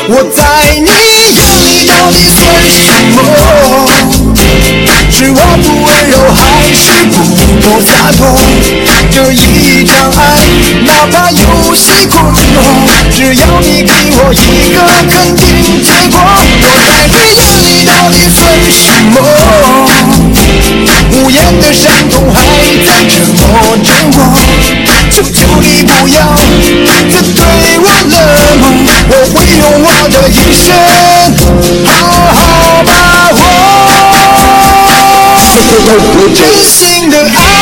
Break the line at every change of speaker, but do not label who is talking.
我在你眼里到底算什么？是我不温柔，还是不够洒脱？这一场爱，哪怕有些困惑，只要你给我一个肯定结果。我在你眼里到底算什么？无言的伤痛还在折磨着我，求求你不要再对我冷漠，我会用我的一生好好把握。真心的爱